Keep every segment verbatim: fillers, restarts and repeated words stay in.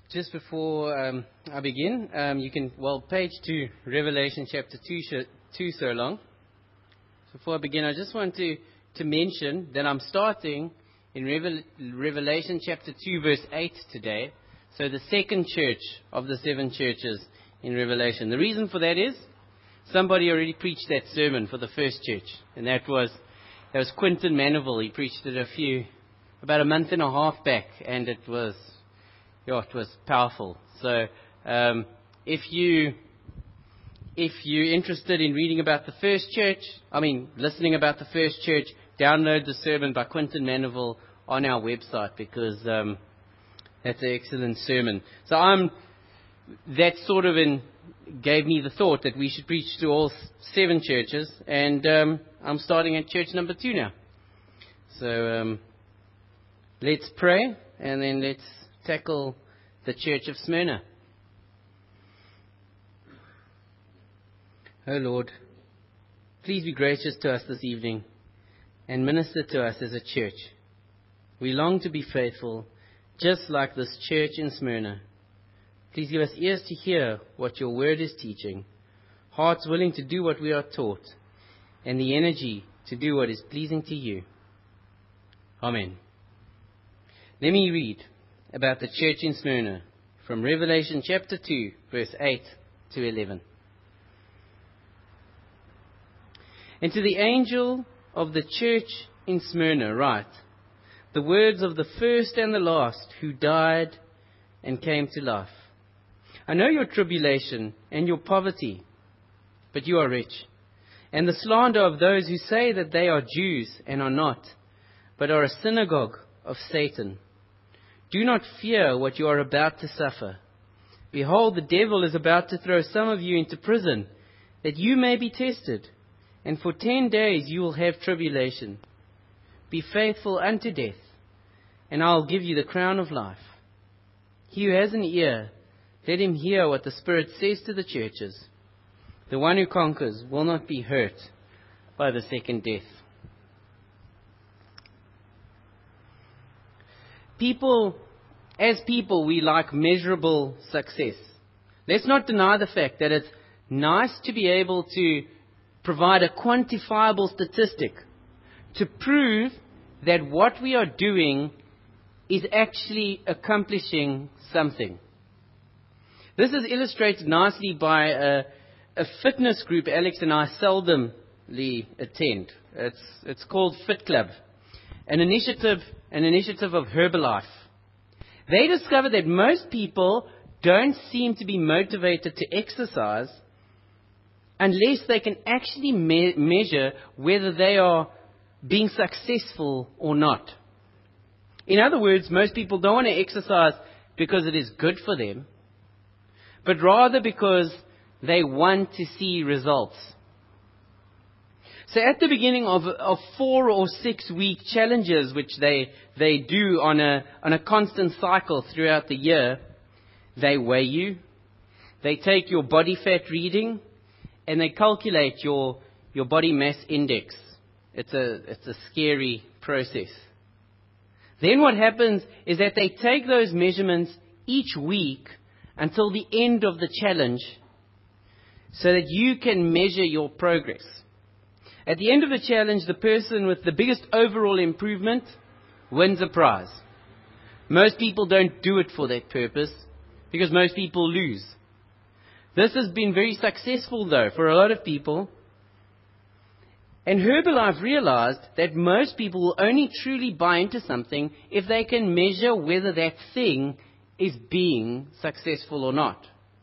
Just before um, I begin, um, you can, well, page two, Revelation chapter two, sh- two so long. So before I begin, I just want to, to mention that I'm starting in Revel- Revelation chapter two, verse eight today. So the second church of the seven churches in Revelation. The reason for that is somebody already preached that sermon for the first church, and that was that was Quinton Manival. He preached it a few, about a month and a half back, and it was, yeah, it was powerful. So um, if you if you're interested in reading about the first church, I mean listening about the first church, download the sermon by Quinton Manival on our website, because um, that's an excellent sermon. So I'm that sort of in, gave me the thought that we should preach to all seven churches, and um, I'm starting at church number two now. So um, let's pray, and then let's tackle the church of Smyrna. Oh Lord, please be gracious to us this evening and minister to us as a church. We long to be faithful, just like this church in Smyrna. Please give us ears to hear what your word is teaching, hearts willing to do what we are taught, and the energy to do what is pleasing to you. Amen. Let me read about the church in Smyrna from Revelation chapter two, verse eight to eleven. And to the angel of the church in Smyrna write the words of the first and the last who died and came to life. I know your tribulation and your poverty, but you are rich, and the slander of those who say that they are Jews and are not, but are a synagogue of Satan. Do not fear what you are about to suffer. Behold, the devil is about to throw some of you into prison, that you may be tested, and for ten days you will have tribulation. Be faithful unto death, and I will give you the crown of life. He who has an ear, let him hear what the Spirit says to the churches. The one who conquers will not be hurt by the second death. People, as people, we like measurable success. Let's not deny the fact that it's nice to be able to provide a quantifiable statistic to prove that what we are doing is actually accomplishing something. This is illustrated nicely by a, a fitness group Alex and I seldomly attend. It's, it's called Fit Club, an initiative, an initiative of Herbalife. They discovered that most people don't seem to be motivated to exercise unless they can actually me- measure whether they are being successful or not. In other words, most people don't want to exercise because it is good for them, but rather because they want to see results. So at the beginning of, of four or six week challenges, which they, they do on a, on a constant cycle throughout the year, they weigh you, they take your body fat reading, and they calculate your, your body mass index. It's a, it's a scary process. Then what happens is that they take those measurements each week until the end of the challenge so that you can measure your progress. At the end of the challenge, the person with the biggest overall improvement wins a prize. Most people don't do it for that purpose because most people lose. This has been very successful, though, for a lot of people. And Herbalife realized that most people will only truly buy into something if they can measure whether that thing is being successful or not.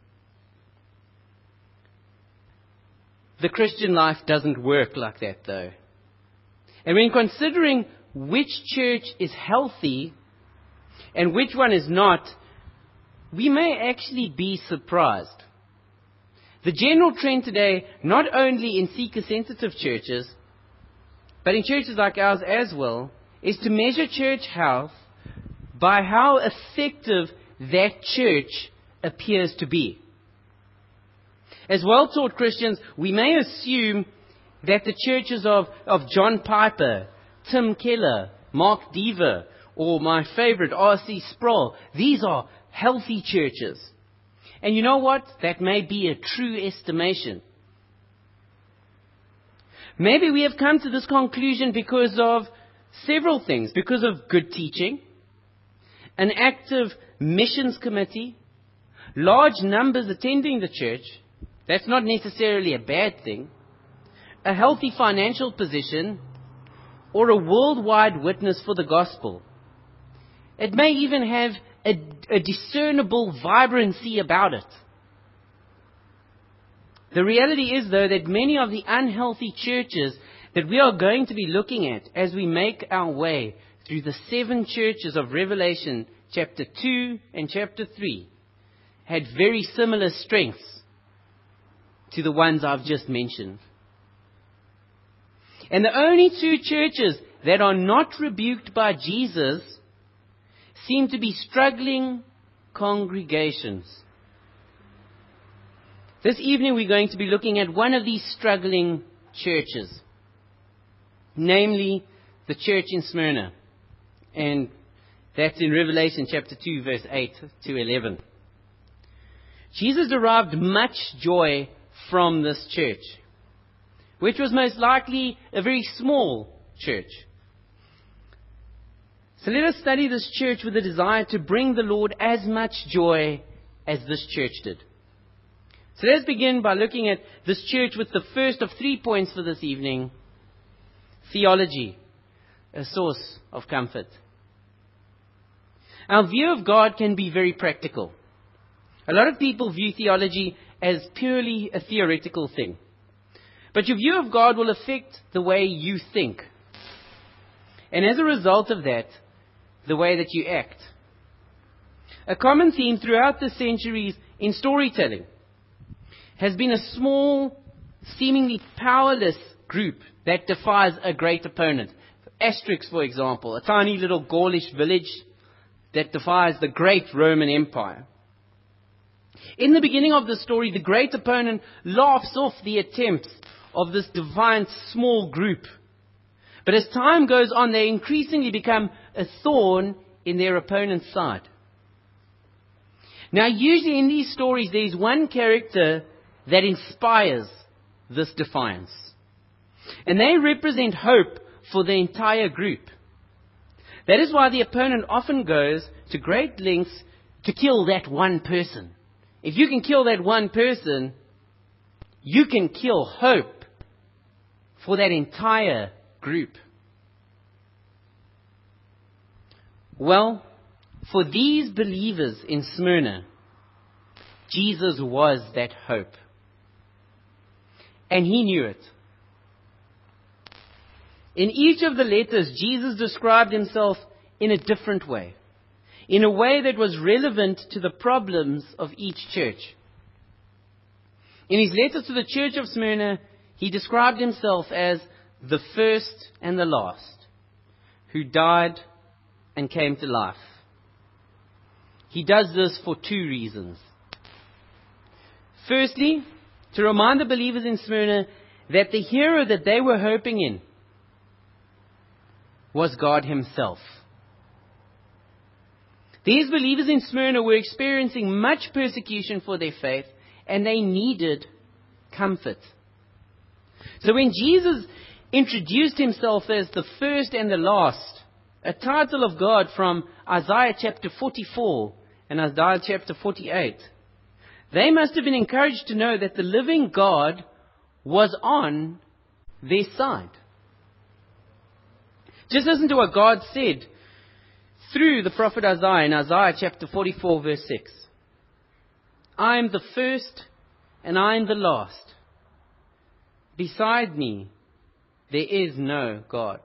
The Christian life doesn't work like that, though. And when considering which church is healthy and which one is not, we may actually be surprised. The general trend today, not only in seeker-sensitive churches, but in churches like ours as well, is to measure church health by how effective that church appears to be. As well-taught Christians, we may assume that the churches of, of John Piper, Tim Keller, Mark Dever, or my favorite, R C Sproul, these are healthy churches. And you know what? That may be a true estimation. Maybe we have come to this conclusion because of several things. Because of good teaching, an active missions committee, large numbers attending the church. That's not necessarily a bad thing. A healthy financial position, or a worldwide witness for the gospel. It may even have a, a discernible vibrancy about it. The reality is, though, that many of the unhealthy churches that we are going to be looking at as we make our way through the seven churches of Revelation chapter two and chapter three had very similar strengths to the ones I've just mentioned. And the only two churches that are not rebuked by Jesus seem to be struggling congregations. This evening we're going to be looking at one of these struggling churches, namely the church in Smyrna. And that's in Revelation chapter two, verse eight to eleven. Jesus derived much joy from this church, which was most likely a very small church. So let us study this church with a desire to bring the Lord as much joy as this church did. So let's begin by looking at this church with the first of three points for this evening: theology, a source of comfort. Our view of God can be very practical. A lot of people view theology as purely a theoretical thing. But your view of God will affect the way you think. And as a result of that, the way that you act. A common theme throughout the centuries in storytelling has been a small, seemingly powerless group that defies a great opponent. Asterix, for example, a tiny little Gaulish village that defies the great Roman Empire. In the beginning of the story, the great opponent laughs off the attempts of this defiant small group. But as time goes on, they increasingly become a thorn in their opponent's side. Now, usually in these stories, there is one character that inspires this defiance. And they represent hope for the entire group. That is why the opponent often goes to great lengths to kill that one person. If you can kill that one person, you can kill hope for that entire group. Well, for these believers in Smyrna, Jesus was that hope. And he knew it. In each of the letters, Jesus described himself in a different way, in a way that was relevant to the problems of each church. In his letter to the church of Smyrna, he described himself as the first and the last, who died and came to life. He does this for two reasons. Firstly, to remind the believers in Smyrna that the hero that they were hoping in was God himself. These believers in Smyrna were experiencing much persecution for their faith, and they needed comfort. So when Jesus introduced himself as the first and the last, a title of God from Isaiah chapter forty-four and Isaiah chapter forty-eight, they must have been encouraged to know that the living God was on their side. Just listen to what God said through the prophet Isaiah in Isaiah chapter forty-four, verse six. I am the first and I am the last. Beside me, there is no God.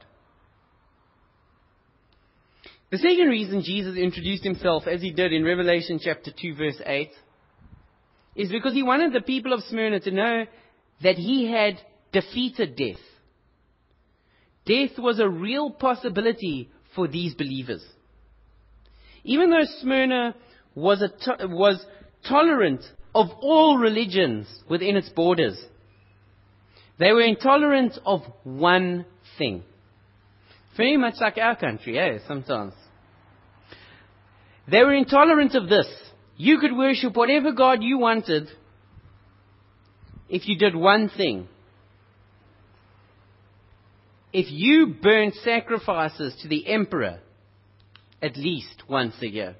The second reason Jesus introduced himself as he did in Revelation chapter two, verse eight, is because he wanted the people of Smyrna to know that he had defeated death. Death was a real possibility for these believers. Even though Smyrna was, a to- was tolerant of all religions within its borders, they were intolerant of one thing. Very much like our country, eh, sometimes. They were intolerant of this. You could worship whatever God you wanted if you did one thing. If you burned sacrifices to the emperor at least once a year.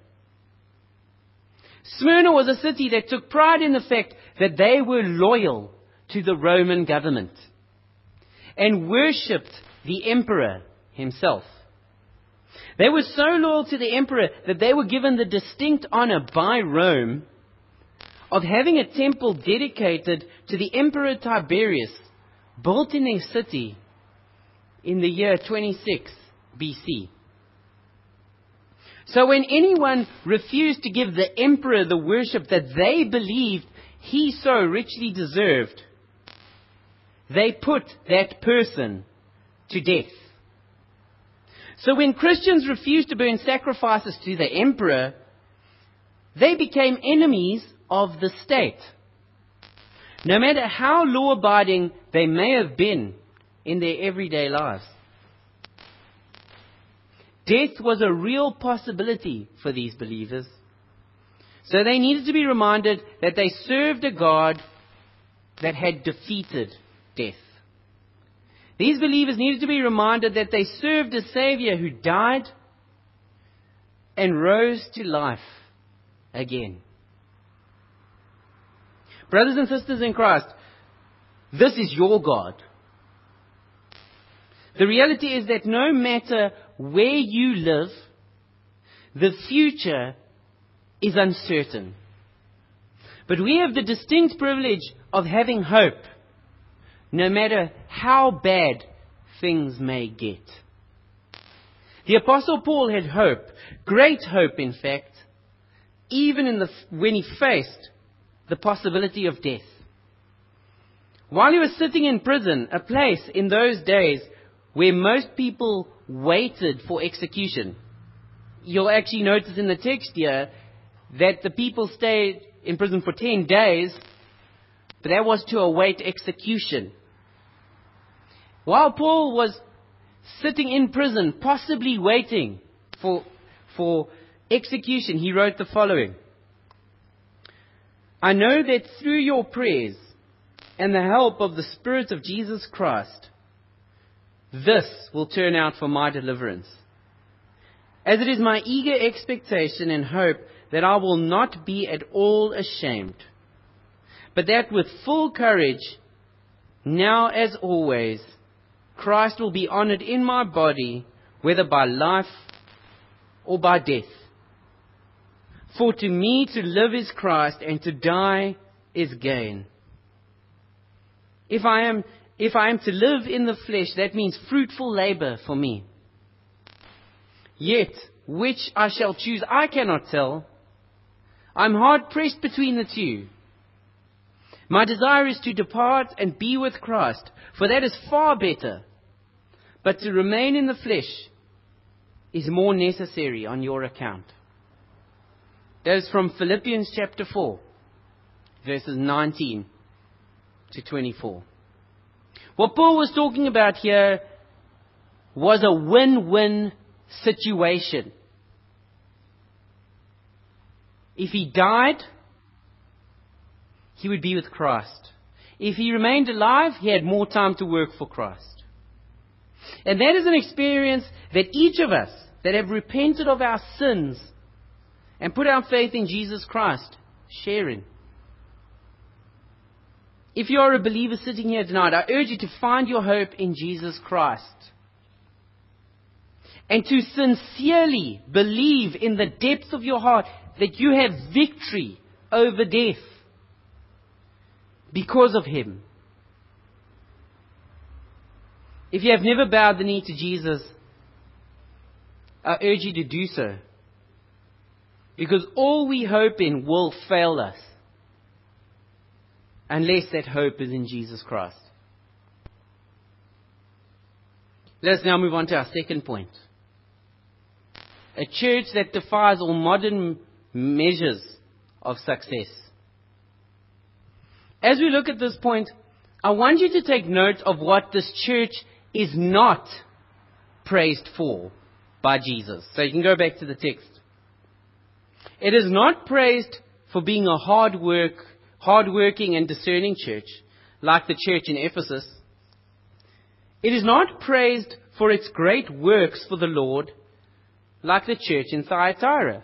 Smyrna was a city that took pride in the fact that they were loyal to the Roman government and worshipped the emperor himself. They were so loyal to the emperor that they were given the distinct honor by Rome of having a temple dedicated to the Emperor Tiberius, built in their city in the year twenty-six B C. So when anyone refused to give the emperor the worship that they believed he so richly deserved, they put that person to death. So when Christians refused to burn sacrifices to the emperor, they became enemies of the state. No matter how law-abiding they may have been in their everyday lives. Death was a real possibility for these believers. So they needed to be reminded that they served a God that had defeated death. These believers needed to be reminded that they served a Savior who died and rose to life again. Brothers and sisters in Christ, this is your God. The reality is that no matter where you live, the future is uncertain. But we have the distinct privilege of having hope, no matter how bad things may get. The Apostle Paul had hope, great hope in fact, even in the, when he faced the possibility of death. While he was sitting in prison, a place in those days where most people waited for execution. You'll actually notice in the text here that the people stayed in prison for ten days, but that was to await execution. While Paul was sitting in prison, possibly waiting for, for execution, he wrote the following. I know that through your prayers and the help of the Spirit of Jesus Christ, this will turn out for my deliverance. As it is my eager expectation and hope that I will not be at all ashamed, but that with full courage, now as always, Christ will be honored in my body, whether by life or by death. For to me to live is Christ, and to die is gain. If I am, if I am to live in the flesh, that means fruitful labor for me. Yet, which I shall choose, I cannot tell. I'm hard pressed between the two. My desire is to depart and be with Christ, for that is far better. But to remain in the flesh is more necessary on your account. That is from Philippians chapter four, verses nineteen to twenty-four. What Paul was talking about here was a win-win situation. If he died, he would be with Christ. If he remained alive, he had more time to work for Christ. And that is an experience that each of us that have repented of our sins and put our faith in Jesus Christ share in. If you are a believer sitting here tonight, I urge you to find your hope in Jesus Christ. And to sincerely believe in the depths of your heart that you have victory over death because of Him. If you have never bowed the knee to Jesus, I urge you to do so. Because all we hope in will fail us unless that hope is in Jesus Christ. Let's now move on to our second point. A church that defies all modern measures of success. As we look at this point, I want you to take note of what this church is not praised for by Jesus. So you can go back to the text. It is not praised for being a hard work, hard-working and discerning church, like the church in Ephesus. It is not praised for its great works for the Lord, like the church in Thyatira.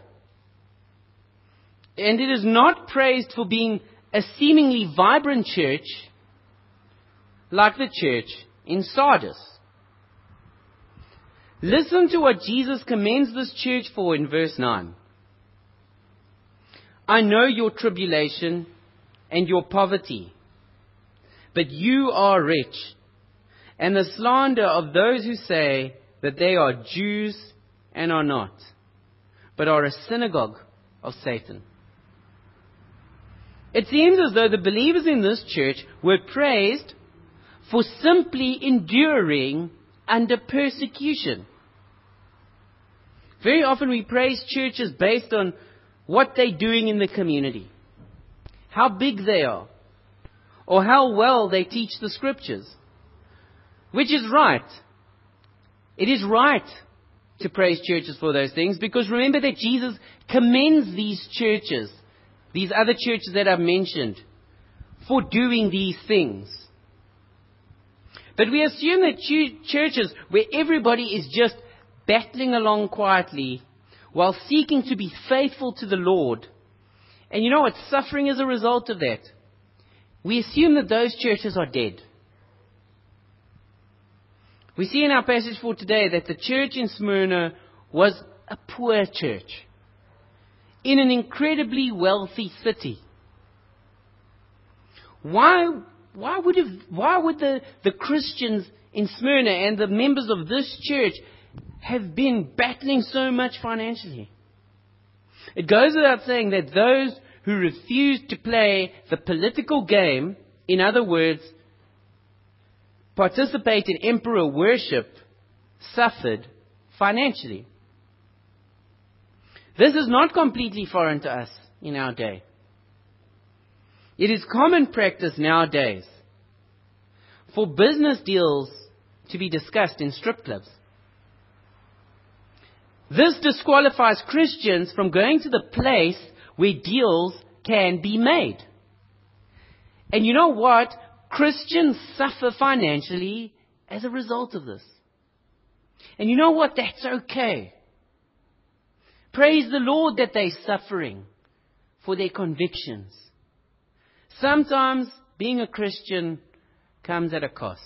And it is not praised for being a seemingly vibrant church, like the church in Sardis. Listen to what Jesus commends this church for in verse nine. I know your tribulation and your poverty, but you are rich, and the slander of those who say that they are Jews and are not, but are a synagogue of Satan. It seems as though the believers in this church were praised for simply enduring under persecution. Very often we praise churches based on what they're doing in the community, how big they are, or how well they teach the scriptures. Which is right. It is right to praise churches for those things, because remember that Jesus commends these churches, these other churches that I've mentioned, for doing these things. But we assume that ch- churches where everybody is just battling along quietly while seeking to be faithful to the Lord, and you know what, suffering as a result of that, we assume that those churches are dead. We see in our passage for today that the church in Smyrna was a poor church in an incredibly wealthy city. Why, why would, have, why would the, the Christians in Smyrna and the members of this church have been battling so much financially? It goes without saying that those who refused to play the political game, in other words, participate in emperor worship, suffered financially. This is not completely foreign to us in our day. It is common practice nowadays for business deals to be discussed in strip clubs. This disqualifies Christians from going to the place where deals can be made. And you know what? Christians suffer financially as a result of this. And you know what? That's okay. Praise the Lord that they're suffering for their convictions. Sometimes being a Christian comes at a cost.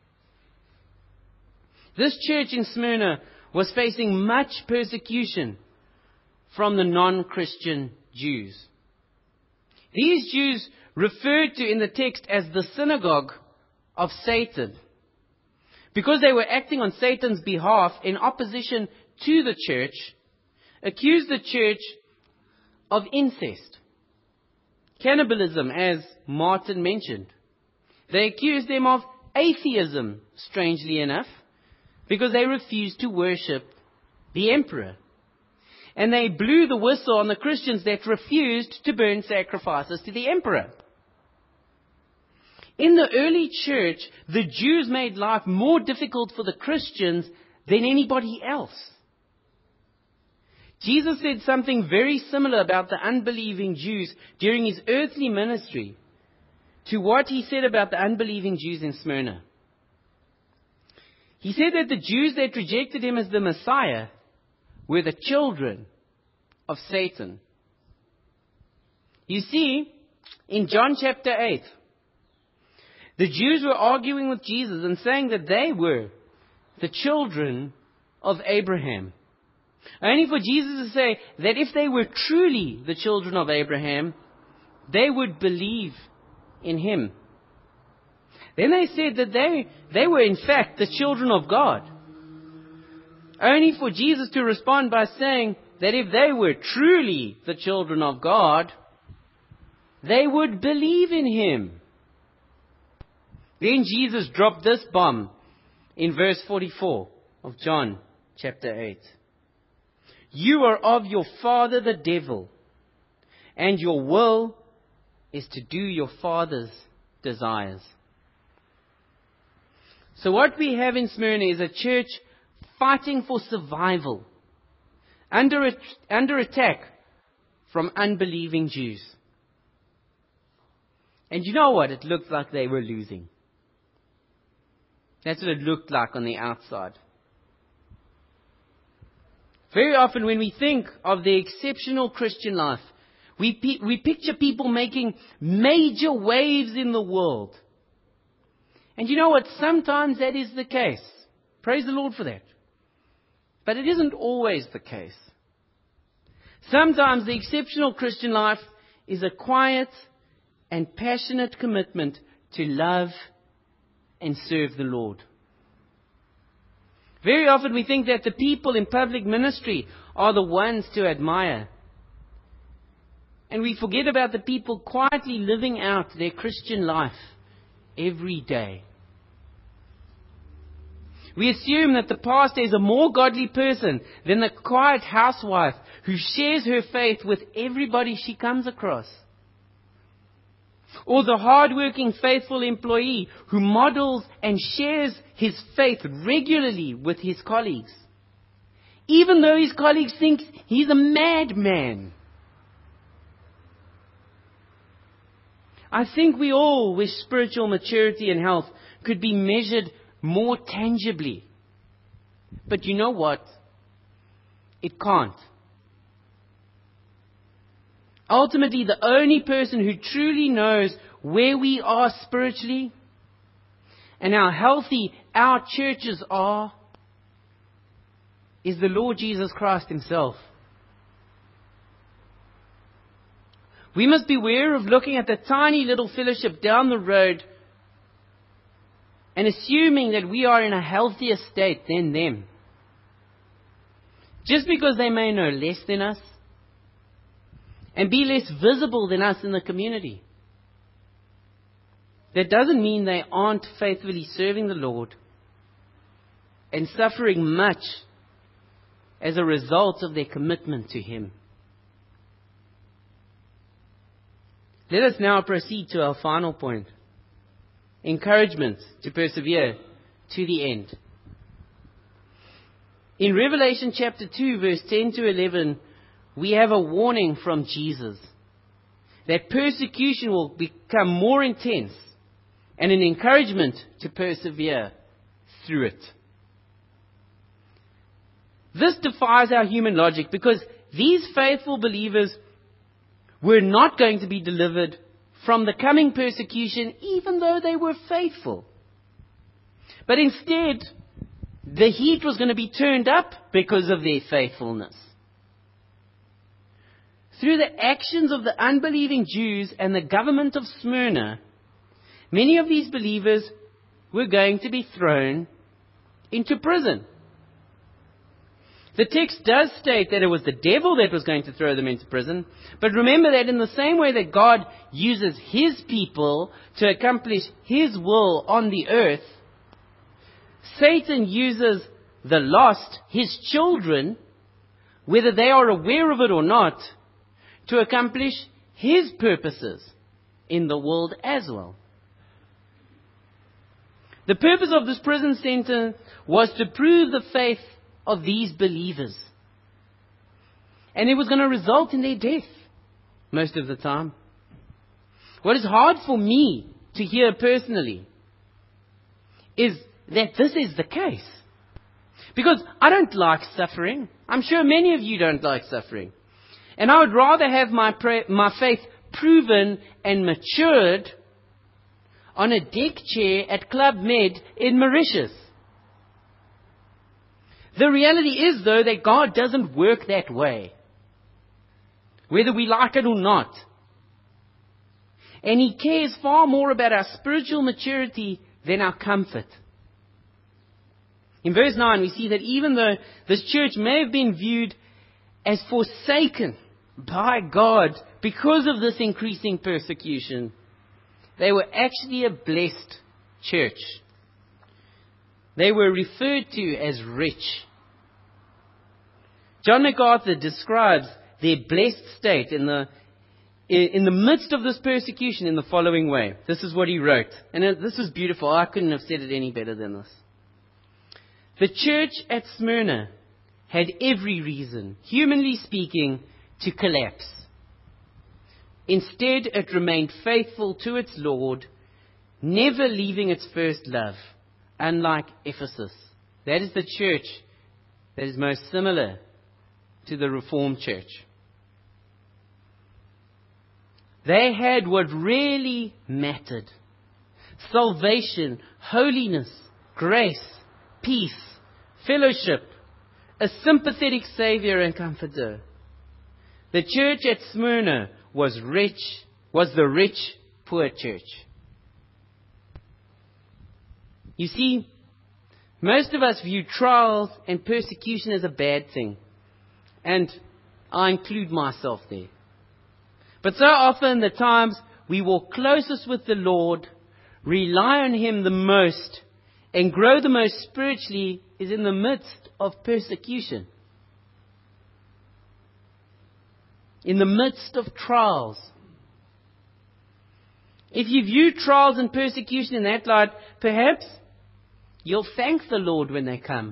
This church in Smyrna was facing much persecution from the non-Christian Jews. These Jews referred to in the text as the synagogue of Satan, because they were acting on Satan's behalf in opposition to the church, accused the church of incest, cannibalism, as Martin mentioned. They accused them of atheism, strangely enough, because they refused to worship the emperor. And they blew the whistle on the Christians that refused to burn sacrifices to the emperor. In the early church, the Jews made life more difficult for the Christians than anybody else. Jesus said something very similar about the unbelieving Jews during his earthly ministry to what he said about the unbelieving Jews in Smyrna. He said that the Jews that rejected him as the Messiah were the children of Satan. You see, in John chapter eight, the Jews were arguing with Jesus and saying that they were the children of Abraham. Only for Jesus to say that if they were truly the children of Abraham, they would believe in him. Then they said that they, they were in fact the children of God. Only for Jesus to respond by saying that if they were truly the children of God, they would believe in him. Then Jesus dropped this bomb in verse forty-four of John chapter eight. You are of your father the devil, and your will is to do your father's desires. So what we have in Smyrna is a church fighting for survival, under, under attack from unbelieving Jews. And you know what? It looked like they were losing. That's what it looked like on the outside. Very often when we think of the exceptional Christian life, we, pe- we picture people making major waves in the world. And you know what? Sometimes that is the case. Praise the Lord for that. But it isn't always the case. Sometimes the exceptional Christian life is a quiet and passionate commitment to love and serve the Lord. Very often we think that the people in public ministry are the ones to admire. And we forget about the people quietly living out their Christian life every day. We assume that the pastor is a more godly person than the quiet housewife who shares her faith with everybody she comes across. Or the hard-working, faithful employee who models and shares his faith regularly with his colleagues, even though his colleagues think he's a madman. I think we all wish spiritual maturity and health could be measured more tangibly. But you know what? It can't. Ultimately, the only person who truly knows where we are spiritually and how healthy our churches are is the Lord Jesus Christ Himself. We must beware of looking at the tiny little fellowship down the road and assuming that we are in a healthier state than them. Just because they may know less than us and be less visible than us in the community, that doesn't mean they aren't faithfully serving the Lord and suffering much as a result of their commitment to Him. Let us now proceed to our final point. Encouragement to persevere to the end. In Revelation chapter two, verse ten to eleven, we have a warning from Jesus that persecution will become more intense and an encouragement to persevere through it. This defies our human logic because these faithful believers were not going to be delivered from the coming persecution even though they were faithful. But instead, the heat was going to be turned up because of their faithfulness. Through the actions of the unbelieving Jews and the government of Smyrna, many of these believers were going to be thrown into prison. The text does state that it was the devil that was going to throw them into prison. But remember that in the same way that God uses His people to accomplish His will on the earth, Satan uses the lost, His children, whether they are aware of it or not, to accomplish His purposes in the world as well. The purpose of this prison sentence was to prove the faith of these believers. And it was going to result in their death most of the time. What is hard for me to hear personally is that this is the case. Because I don't like suffering. I'm sure many of you don't like suffering. And I would rather have my pra- my faith proven and matured on a deck chair at Club Med in Mauritius. The reality is, though, that God doesn't work that way, whether we like it or not. And He cares far more about our spiritual maturity than our comfort. In verse nine, we see that even though this church may have been viewed as forsaken by God because of this increasing persecution, they were actually a blessed church. They were referred to as rich. John MacArthur describes their blessed state in the in the midst of this persecution in the following way. This is what he wrote. And this is beautiful. I couldn't have said it any better than this. The church at Smyrna had every reason, humanly speaking, to collapse Instead, it remained faithful to its Lord, never leaving its first love, unlike Ephesus. That is the church that is most similar to the Reformed church. They had what really mattered: salvation, holiness, grace, peace, fellowship, a sympathetic Savior and Comforter. The church at Smyrna was rich, was the rich, poor church. You see, most of us view trials and persecution as a bad thing. And I include myself there. But so often the times we walk closest with the Lord, rely on Him the most, and grow the most spiritually is in the midst of persecution. In the midst of trials. If you view trials and persecution in that light, perhaps you'll thank the Lord when they come.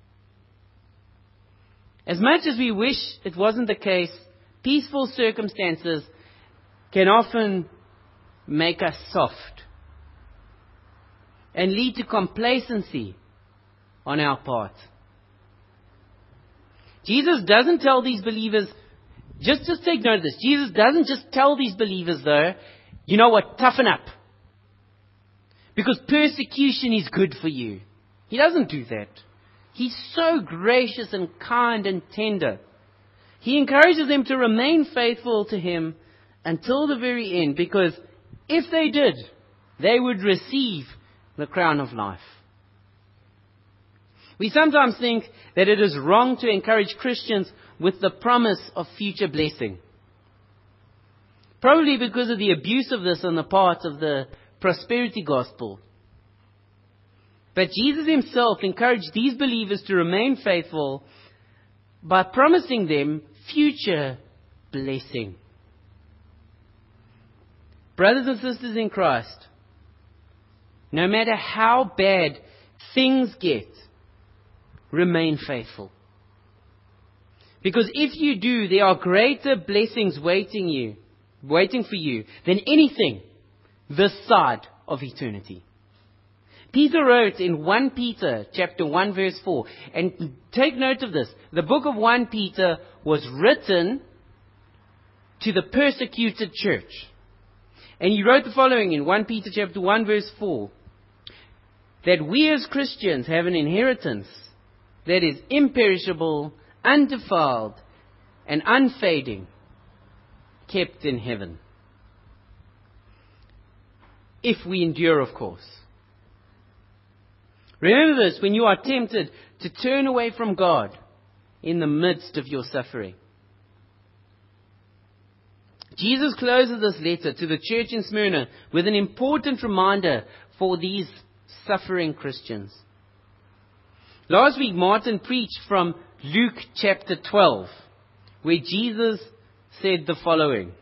As much as we wish it wasn't the case, peaceful circumstances can often make us soft and lead to complacency on our part. Jesus doesn't tell these believers, just, just take note of this, Jesus doesn't just tell these believers though, you know what, toughen up. Because persecution is good for you. He doesn't do that. He's so gracious and kind and tender. He encourages them to remain faithful to Him until the very end, because if they did, they would receive the crown of life. We sometimes think that it is wrong to encourage Christians with the promise of future blessing. Probably because of the abuse of this on the part of the prosperity gospel. But Jesus Himself encouraged these believers to remain faithful by promising them future blessing. Brothers and sisters in Christ, no matter how bad things get, remain faithful. Because if you do, there are greater blessings waiting you, waiting for you than anything this side of eternity. Peter wrote in First Peter chapter one verse four, and take note of this, the book of First Peter was written to the persecuted church. And he wrote the following in First Peter chapter one verse four, that we as Christians have an inheritance that is imperishable, undefiled, and unfading, kept in heaven. If we endure, of course. Remember this when you are tempted to turn away from God in the midst of your suffering. Jesus closes this letter to the church in Smyrna with an important reminder for these suffering Christians. Last week, Martin preached from Luke chapter twelve, where Jesus said the following: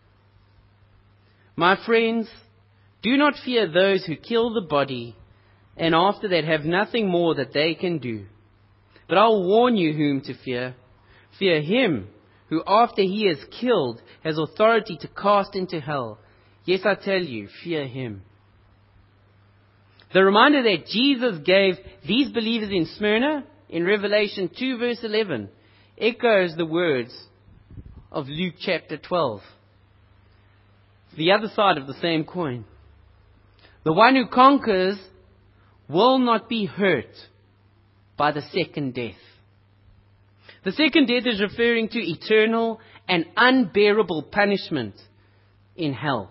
My friends, do not fear those who kill the body, and after that have nothing more that they can do. But I'll warn you whom to fear. Fear him who, after he is killed, has authority to cast into hell. Yes, I tell you, fear him. The reminder that Jesus gave these believers in Smyrna in Revelation two verse eleven echoes the words of Luke chapter twelve. The other side of the same coin. The one who conquers will not be hurt by the second death. The second death is referring to eternal and unbearable punishment in hell.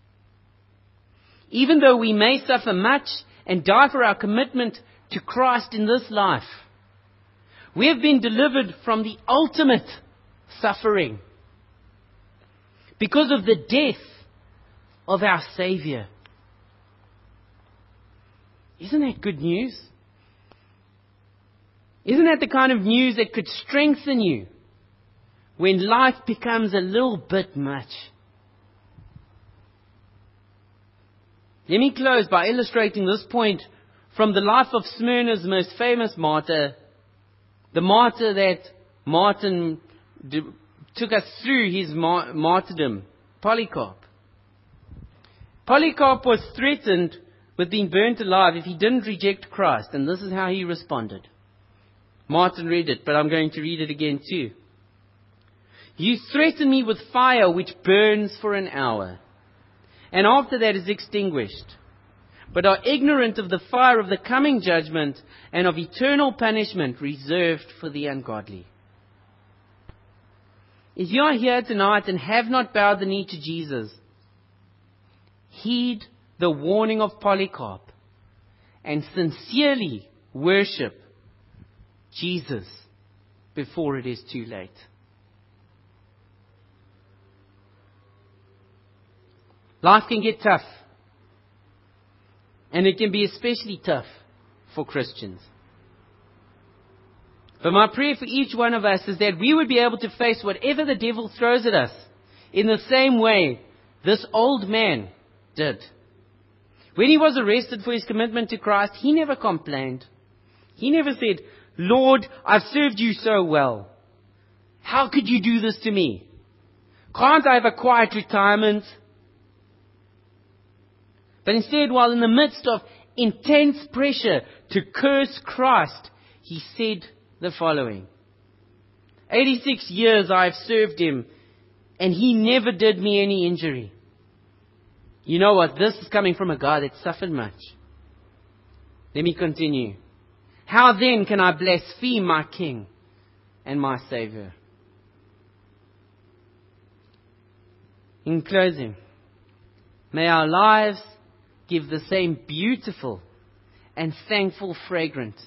Even though we may suffer much and die for our commitment to Christ in this life, we have been delivered from the ultimate suffering because of the death of our Savior. Isn't that good news? Isn't that the kind of news that could strengthen you when life becomes a little bit much? Let me close by illustrating this point from the life of Smyrna's most famous martyr, the martyr that Martin d- took us through his mar- martyrdom Polycarp. Polycarp was threatened with being burnt alive if he didn't reject Christ, and this is how he responded. Martin read it, but I'm going to read it again too. You threaten me with fire which burns for an hour, and after that is extinguished, but are ignorant of the fire of the coming judgment and of eternal punishment reserved for the ungodly. If you are here tonight and have not bowed the knee to Jesus, heed the warning of Polycarp and sincerely worship Jesus before it is too late. Life can get tough, and it can be especially tough for Christians. But my prayer for each one of us is that we would be able to face whatever the devil throws at us in the same way this old man did. When he was arrested for his commitment to Christ, he never complained. He never said, Lord, I've served you so well. How could you do this to me? Can't I have a quiet retirement? But instead, while in the midst of intense pressure to curse Christ, he said the following. eighty-six years I have served him, and he never did me any injury. You know what? This is coming from a guy that suffered much. Let me continue. How then can I blaspheme my King and my Savior? In closing, may our lives give the same beautiful and thankful fragrance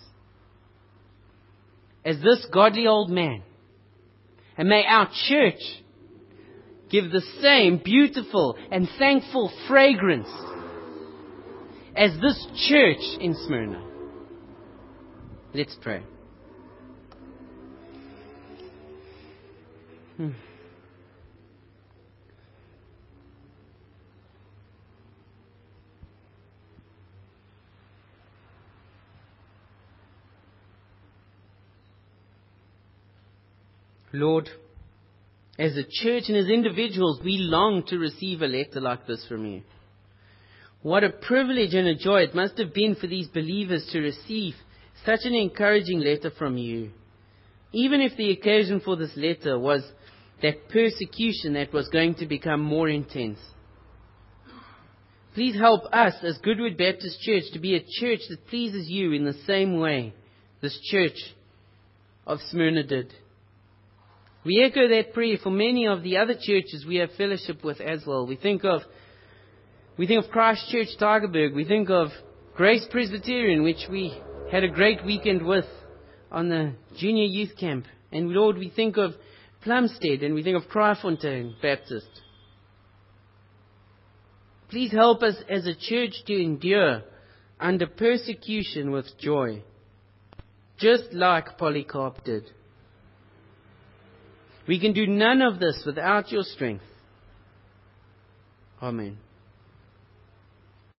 as this godly old man. And may our church give the same beautiful and thankful fragrance as this church in Smyrna. Let's pray. Hmm. Lord, as a church and as individuals, we long to receive a letter like this from you. What a privilege and a joy it must have been for these believers to receive such an encouraging letter from you. Even if the occasion for this letter was that persecution that was going to become more intense. Please help us as Goodwood Baptist Church to be a church that pleases you in the same way this church of Smyrna did. We echo that prayer for many of the other churches we have fellowship with as well. We think of we think of Christ Church Tygerberg. We think of Grace Presbyterian, which we had a great weekend with on the junior youth camp. And Lord, we think of Plumstead and we think of Kraaifontein Baptist. Please help us as a church to endure under persecution with joy, just like Polycarp did. We can do none of this without your strength. Amen.